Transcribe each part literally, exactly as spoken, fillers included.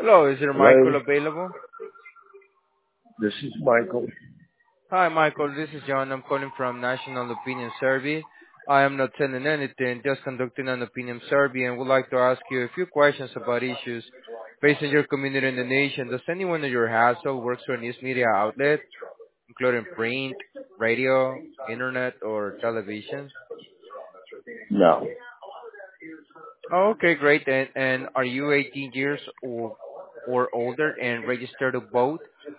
Hello, is there Michael Hello, available? this is Michael. Hi, Michael. This is John. I'm calling from National Opinion Survey. I am not sending anything, just conducting an opinion survey, and would like to ask you a few questions about issues facing your community and the nation. Does anyone in your household works for a news media outlet, including print, radio, internet, or television? No, Oh, okay, great. And, and are you eighteen years or or older and registered to vote?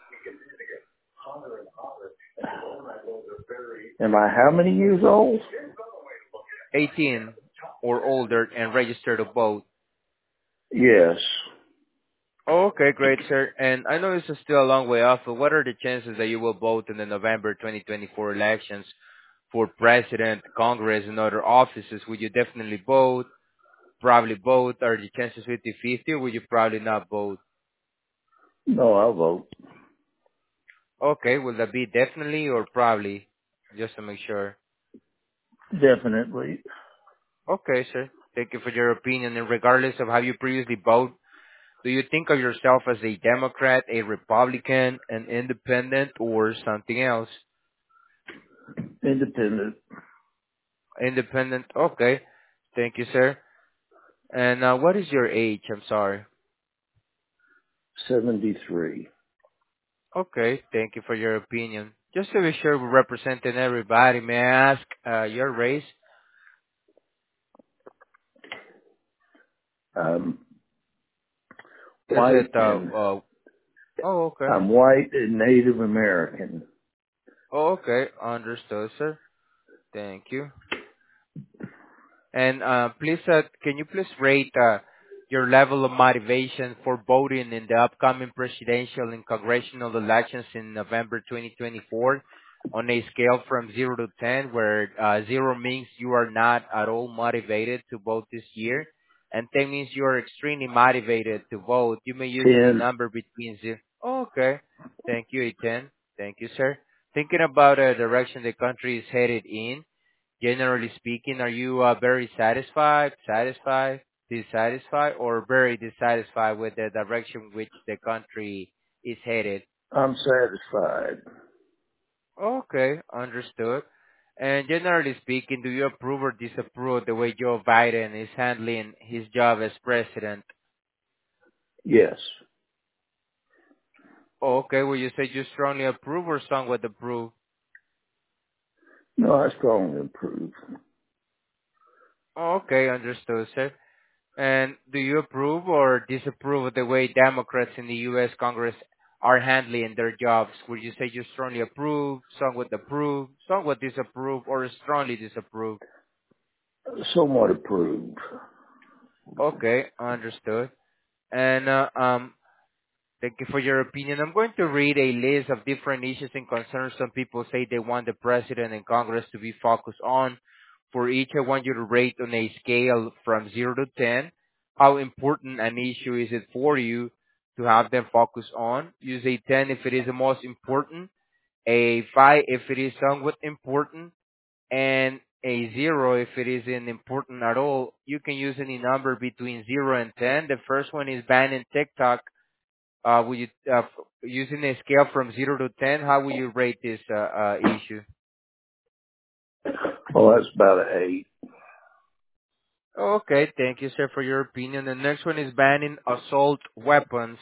am I how many years old? eighteen or older and registered to vote? Yes, Oh, okay, great, sir. And I know this is still a long way off, but what are the chances that you will vote in the November twenty twenty-four elections for president, Congress, and other offices? Would you definitely vote? Probably vote? Are the chances fifty-fifty, or would you probably not vote? no, I'll vote. Okay, will that be definitely or probably? Just to make sure. Definitely. Okay, sir. Thank you for your opinion. And regardless of how you previously vote, do you think of yourself as a Democrat, a Republican, an independent, or something else? Independent. Independent. Okay. Thank you, sir. And uh, what is your age? I'm sorry. seventy-three. Okay. Thank you for your opinion. Just to be sure we're representing everybody, may I ask uh, your race? I'm Is it, white uh, and uh, oh, okay. I'm white and Native American. Oh, okay. Understood, sir. Thank you. And uh, please, uh, can you please rate uh, your level of motivation for voting in the upcoming presidential and congressional elections in November twenty twenty-four on a scale from zero to ten, where uh, zero means you are not at all motivated to vote this year, and ten means you are extremely motivated to vote. You may use any Ten. number between zero. Oh, okay. Thank you, a ten. Thank you, sir. Thinking about the direction the country is headed in, generally speaking, are you uh, very satisfied, satisfied, dissatisfied, or very dissatisfied with the direction which the country is headed? I'm satisfied. Okay, understood. And generally speaking, do you approve or disapprove of the way Joe Biden is handling his job as president? Yes. Okay, will you say you strongly approve or somewhat approve? No, I strongly approve. Okay, understood, sir. And do you approve or disapprove of the way Democrats in the U S. Congress are handling their jobs? Would you say you strongly approve, somewhat approve, somewhat disapprove, or strongly disapprove? Somewhat approved. Okay, understood. And uh, um, thank you for your opinion. I'm going to read a list of different issues and concerns some people say they want the president and Congress to be focused on. For each, I want you to rate on a scale from zero to ten. How important an issue is it for you to have them focus on? Use a ten if it is the most important, a five if it is somewhat important, and a zero if it isn't important at all. You can use any number between zero and ten. The first one is banning TikTok. Uh, will you, uh, f- using a scale from zero to ten, how will you rate this uh, uh, issue? Well, that's about an eight. Okay, thank you, sir, for your opinion. The next one is banning assault weapons.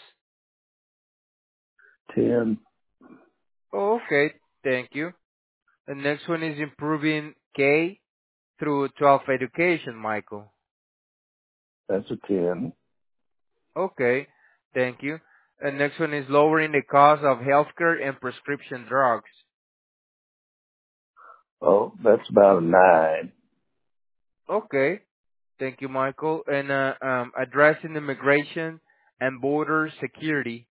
Ten. Okay, thank you. The next one is improving K through twelve education, Michael. That's a ten. Okay, thank you. The next one is lowering the cost of healthcare and prescription drugs. Oh, that's about a nine. Okay, thank you, Michael. And uh, um, addressing immigration and border security.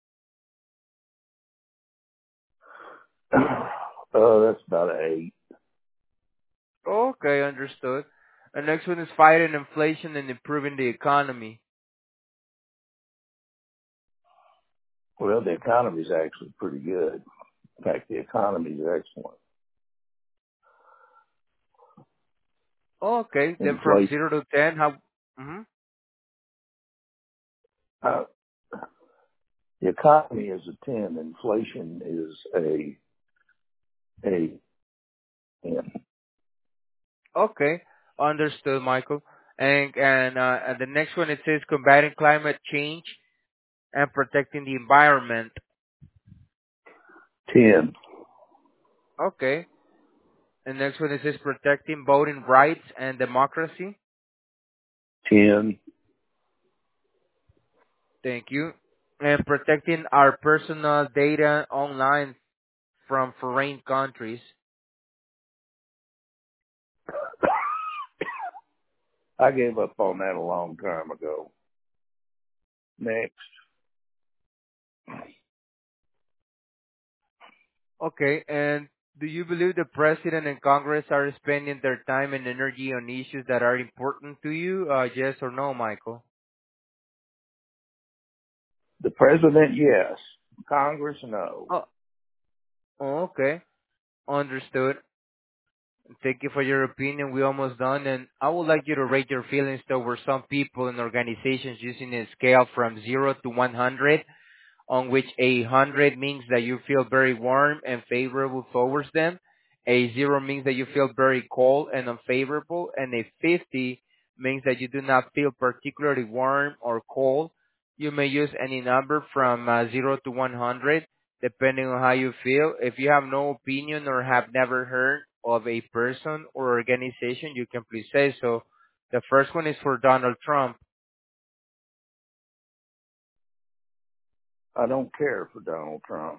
Oh, that's about an eight. Okay, understood. The next one is fighting inflation and improving the economy. Well, the economy's actually pretty good. In fact, the economy is excellent. Okay, then from Inflation. zero to ten, how? Mhm. Uh, The economy is a ten. Inflation is a a ten. Okay, understood, Michael. And and, uh, and the next one, it says combating climate change and protecting the environment. ten. Okay. And next one, it says protecting voting rights and democracy. ten. Thank you. And protecting our personal data online from foreign countries. I gave up on that a long time ago. Next. Okay. And do you believe the president and Congress are spending their time and energy on issues that are important to you? Uh, yes or no, Michael? The president, yes. Congress, no. Oh, oh, okay. Understood. Thank you for your opinion. We're almost done, and I would like you to rate your feelings towards some people and organizations using a scale from zero to one hundred, on which a hundred means that you feel very warm and favorable towards them, a zero means that you feel very cold and unfavorable, and a fifty means that you do not feel particularly warm or cold. You may use any number from uh, zero to one hundred, depending on how you feel. If you have no opinion or have never heard of a person or organization, you can please say so. The first one is for Donald Trump. I don't care for Donald Trump.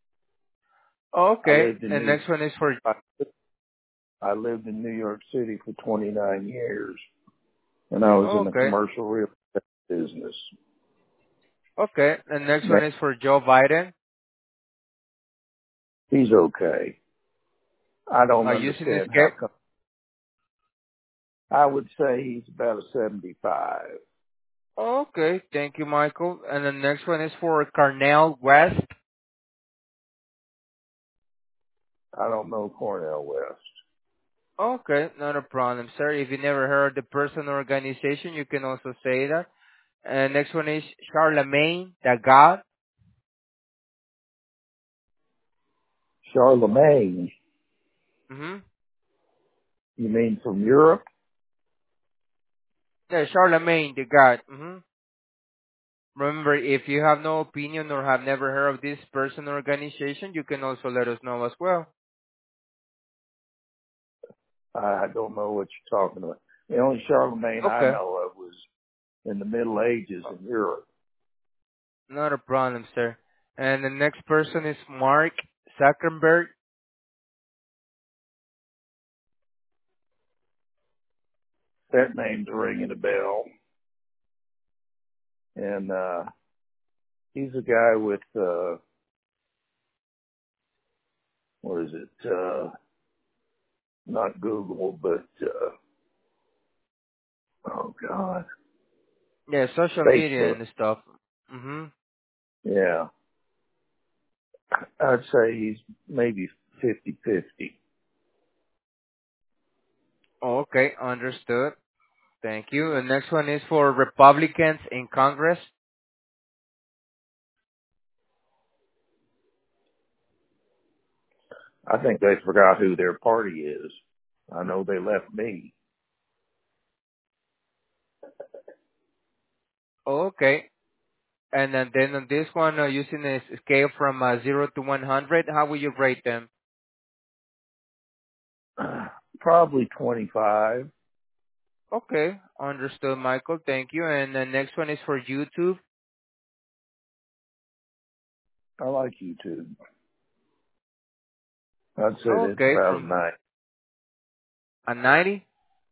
I Okay, lived in and New next one is for I, I lived in New York City for twenty-nine years, and I was in the okay. commercial real estate business. Okay, the next Now, one is for Joe Biden. he's okay. I don't Uh, using this understand how scale. come. I would say he's about a seventy-five. Okay, thank you, Michael. And the next one is for Carnell West. I don't know Cornell West. Okay, not a problem, sir. If you never heard the person or organization, you can also say that. And next one is Charlemagne the God. Charlemagne, Mm-hmm. you mean from Europe? Yeah, Charlemagne the God. Mm-hmm. Remember, if you have no opinion or have never heard of this person or organization, you can also let us know as well. I don't know what you're talking about. The only Charlemagne I Okay. know of was in the Middle Ages in Europe. Not a problem, sir. And the next person is Mark Zuckerberg. That name's ringing a bell. And uh he's a guy with uh what is it? Uh not Google, but uh oh god. Yeah, social media Facebook. and stuff. Mm-hmm. Yeah. I'd say he's maybe fifty-fifty. Okay, understood. Thank you. The next one is for Republicans in Congress. I think they forgot who their party is. I know they left me. Okay. And then, then on this one, uh, using a s- scale from uh, zero to one hundred, how will you rate them? Probably twenty-five. Okay, understood, Michael. Thank you. And the next one is for YouTube. I like YouTube. I'd say that's Okay, about a from nine. a ninety.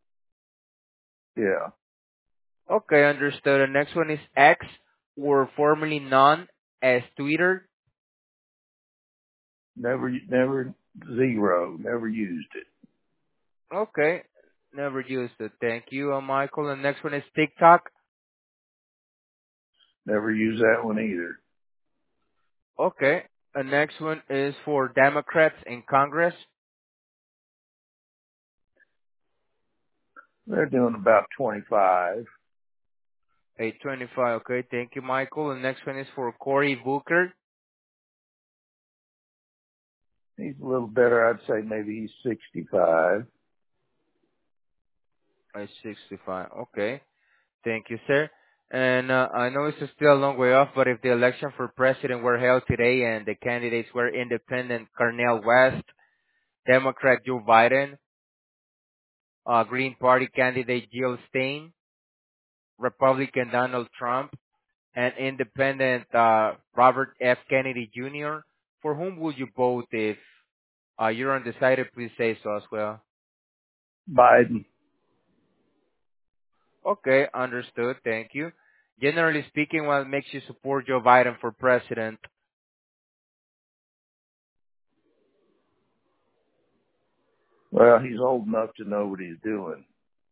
Yeah. Okay, understood. The next one is X, or formerly known as Twitter. Never, never zero. Never used it. Okay, never used it. Thank you, uh, Michael. The next one is TikTok. Never used that one either. Okay. The next one is for Democrats in Congress. They're doing about twenty-five. eight twenty-five. Okay, thank you, Michael. The next one is for Cory Booker. He's a little better. I'd say maybe he's sixty-five. eight sixty-five. Okay, thank you, sir. And uh, I know it's still a long way off, but if the election for president were held today and the candidates were independent Cornel West, Democrat Joe Biden, uh, Green Party candidate Jill Stein, Republican Donald Trump, and independent uh, Robert F. Kennedy Junior, for whom would you vote if uh, you're undecided? Please say so as well. Biden. Okay, understood. Thank you. Generally speaking, what makes you support Joe Biden for president? Well, he's old enough to know what he's doing.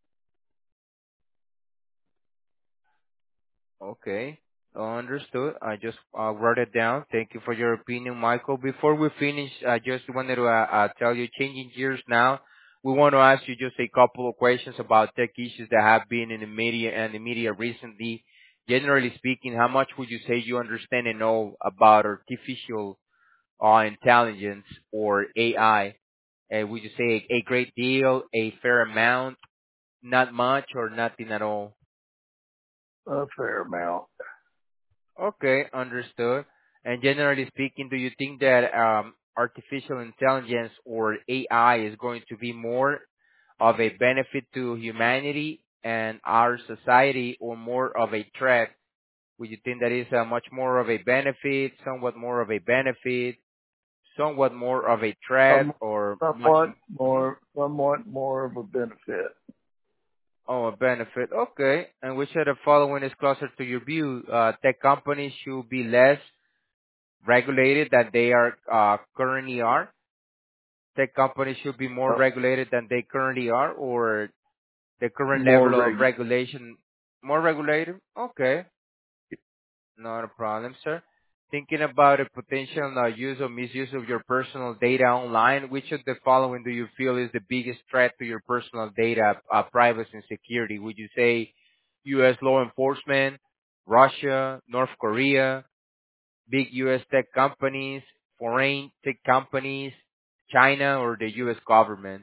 Okay, understood. I just uh, wrote it down. Thank you for your opinion, Michael. Before we finish, I just wanted to uh, uh, tell you, changing gears now, we want to ask you just a couple of questions about tech issues that have been in the media and the media recently. Generally speaking, how much would you say you understand and know about artificial uh, intelligence or A I? Uh, would you say a, a great deal, a fair amount, not much, or nothing at all? A fair amount. Okay, understood. And generally speaking, do you think that um, artificial intelligence or A I is going to be more of a benefit to humanity and our society, or more of a threat? Would you think that is uh, much more of a benefit, somewhat more of a benefit, somewhat more of a threat, Um, or much somewhat mhm, more, somewhat more of a benefit. oh, a benefit? Okay. And which of the following is closer to your view? Uh, tech companies should be less regulated than they are uh, currently are? Tech companies should be more Uh, regulated than they currently are, or the current more level of reg. regulation more regulated? Okay, not a problem, sir. Thinking about a potential uh, use or misuse of your personal data online, which of the following do you feel is the biggest threat to your personal data, uh, privacy and security? Would you say U S law enforcement, Russia, North Korea, big U S tech companies, foreign tech companies, China, or the U S government?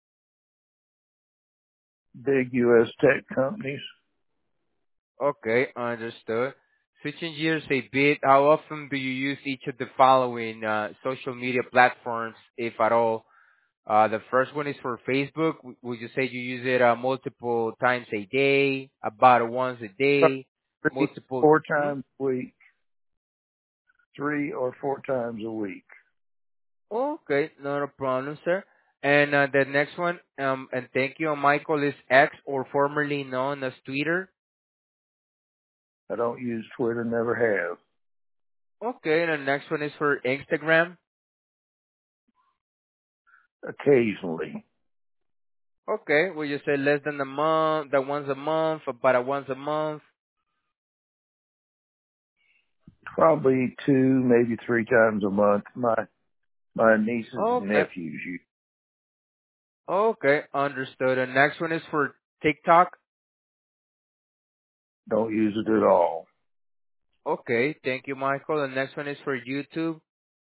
Big U S tech companies. Okay, understood. Switching gears a bit, how often do you use each of the following uh, social media platforms, if at all? Uh, the first one is for Facebook. W- Would you say you use it uh, multiple times a day, about once a day, Three, multiple? four Mhm. times a week. Three or four times a week. Okay, not a problem, sir. And uh, the next one, um, and thank you, Michael, is X, or formerly known as Twitter. I don't use Twitter, never have. Okay, and the next one is for Instagram. Occasionally. Okay, will you say less than a month, that once a month, about a once a month? Probably two, maybe three times a month. My, my nieces and Okay, nephews use. okay, understood. And next one is for TikTok. Don't use it at all. Okay, thank you, Michael. The next one is for YouTube.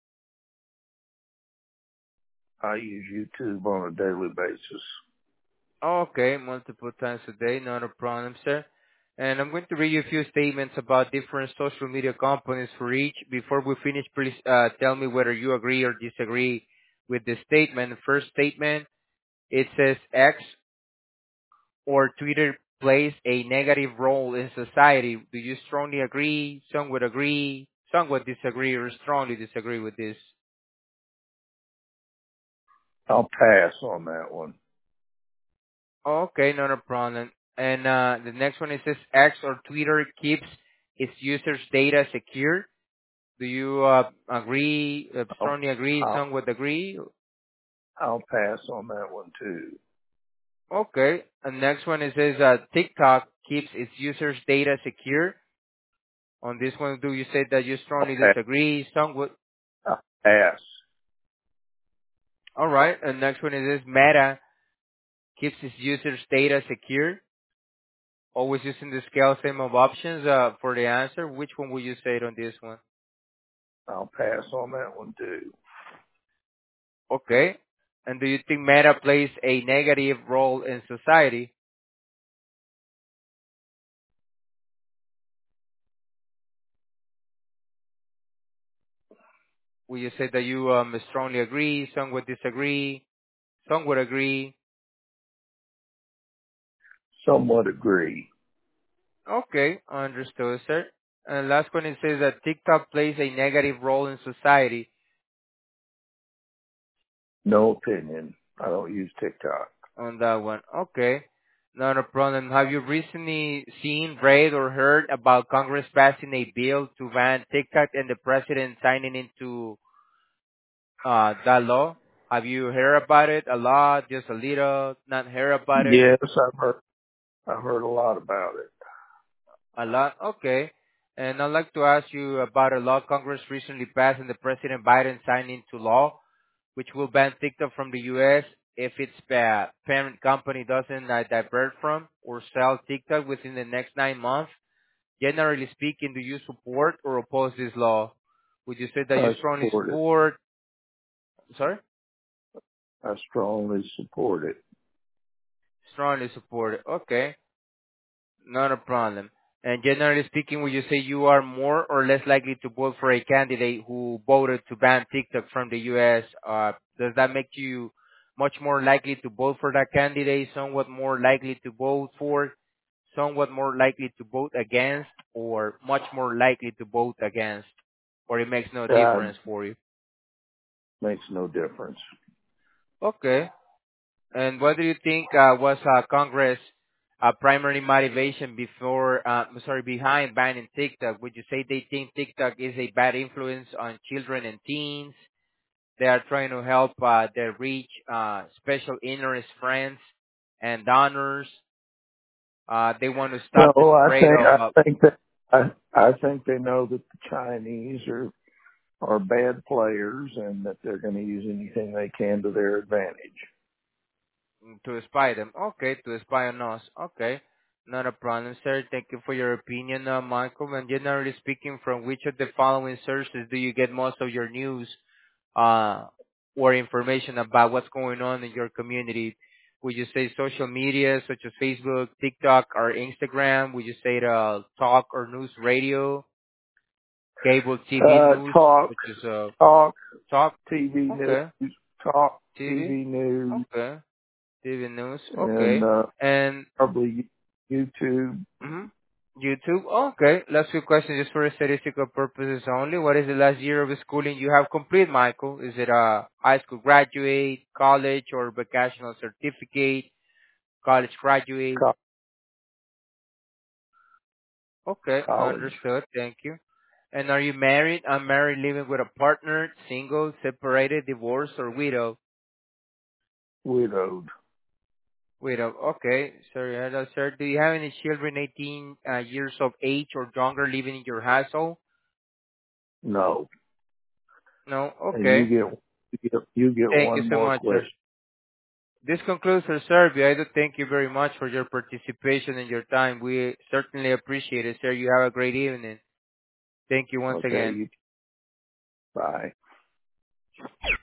I use YouTube on a daily basis. Okay, multiple times a day, not a problem, sir. And I'm going to read you a few statements about different social media companies for each. Before we finish, please uh, tell me whether you agree or disagree with the statement. The first statement, it says X or Twitter plays a negative role in society. Do you strongly agree? Some would agree, some would disagree, or strongly disagree with this? I'll pass on that one. Okay, not a problem. And uh, the next one, it says X or Twitter keeps its users' data secure. Do you uh, agree, uh, I'll, strongly agree, I'll, some would agree? I'll pass on that one too. Okay. And next one, it says uh, TikTok keeps its users' data secure. On this one, do you say that you I'll strongly pass. disagree? Some would. I'll pass. All right. And next one, it says Meta keeps its users' data secure. Always using the scale same of options uh, for the answer. Which one would you say on this one? I'll pass on that one too. Okay. And do you think Meta plays a negative role in society? Would you say that you um, strongly agree, some would disagree, some would agree? Somewhat agree. Okay, understood, sir. And last one, it says that TikTok plays a negative role in society. No opinion. I don't use TikTok. On that one. Okay, not a problem. Have you recently seen, read, or heard about Congress passing a bill to ban TikTok and the president signing into uh, that law? Have you heard about it a lot, just a little, not heard about it Yes, I've heard. I've heard a lot about it. a lot? Okay. And I'd like to ask you about a law Congress recently passed and the President Biden signed into law, which will ban TikTok from the U S if its pa- parent company doesn't uh, divert from or sell TikTok within the next nine months. Generally speaking, do you support or oppose this law? Would you say that you I strongly support it. support? Sorry? I strongly support it. Strongly support it. Okay. Not a problem. And generally speaking, would you say you are more or less likely to vote for a candidate who voted to ban TikTok from the U S? Uh, does that make you much more likely to vote for that candidate, somewhat more likely to vote for, somewhat more likely to vote against, or much more likely to vote against? Or it makes no That difference for you? makes no difference. Okay. And what do you think uh, was uh, Congress' uh, primary motivation before, uh, I'm sorry, behind banning TikTok? Would you say they think TikTok is a bad influence on children and teens? They are trying to help uh, their rich, uh, special interest friends and donors. Uh, they want to No, stop the I spread think of. Uh, I think that I I think they know that the Chinese are are bad players and that they're going to use anything they can to their advantage. Mm, to spy them. Okay, to spy on us. Okay, not a problem, sir. Thank you for your opinion, uh, Michael. And generally speaking, from which of the following sources do you get most of your news uh, or information about what's going on in your community? Would you say social media such as Facebook, TikTok, or Instagram? Would you say the talk or news radio, cable T V Uh, news talk, such as uh, talk, talk? T V Okay, news, talk, T V. T V news, Okay, T V news. and Okay, uh, and probably YouTube. mhm. YouTube. Okay. Last few questions just for statistical purposes only. What is the last year of schooling you have complete, Michael? Is it a high school graduate, college, or vocational certificate, college graduate? Co- Okay. college, Understood. Thank you. And are you married, unmarried, living with a partner, single, separated, divorced, or widow? widowed. Widow. Okay. Sorry, hello, sir. Do you have any children eighteen uh, years of age or younger living in your household? No, No. and you Okay. get you get, you get Thank you one so more much, sir. question. This concludes our survey. I do thank you very much for your participation and your time. We certainly appreciate it, sir. You have a great evening. Thank you once Okay, again. you bye.